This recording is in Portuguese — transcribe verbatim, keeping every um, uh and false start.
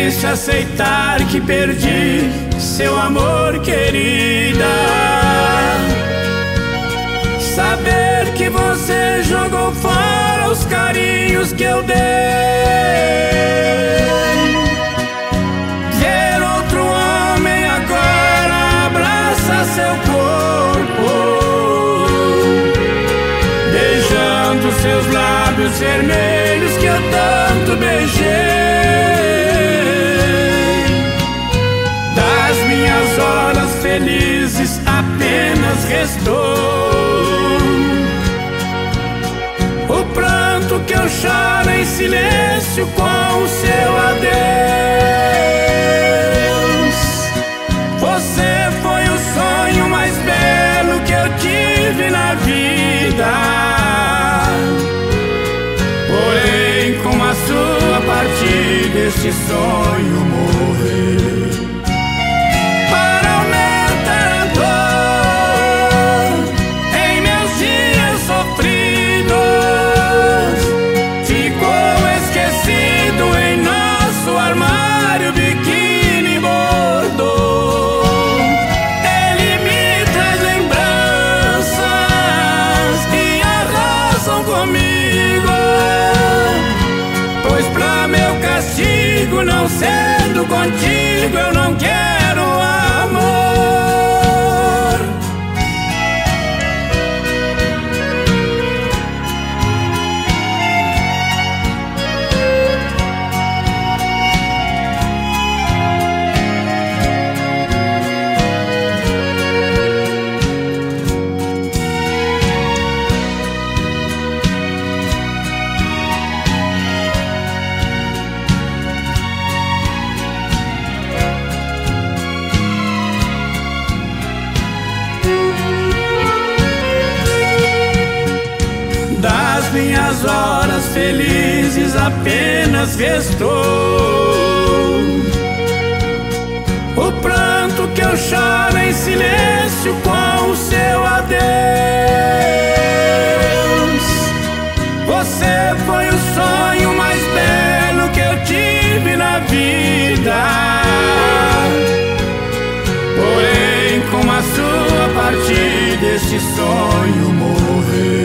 triste aceitar que perdi seu amor, querida. Saber que você jogou fora os carinhos que eu dei. Ver outro homem agora abraça seu corpo, beijando seus lábios vermelhos que eu tanto beijei. Das minhas horas felizes apenas restou o pranto que eu choro em silêncio com o seu adeus. Você foi o sonho mais belo que eu tive na vida, porém com a sua partida este sonho morreu. Para aumentar a dor em meus dias sofridos, ficou esquecido em nosso armário biquíni bordô. Ele me traz lembranças que arrasam comigo, pois pra meu castigo, não sendo contigo, eu não quero amor. Das minhas horas felizes apenas restou o pranto que eu choro em silêncio com o seu adeus. Você foi o sonho mais belo que eu tive na vida, porém com a sua partida este sonho morreu.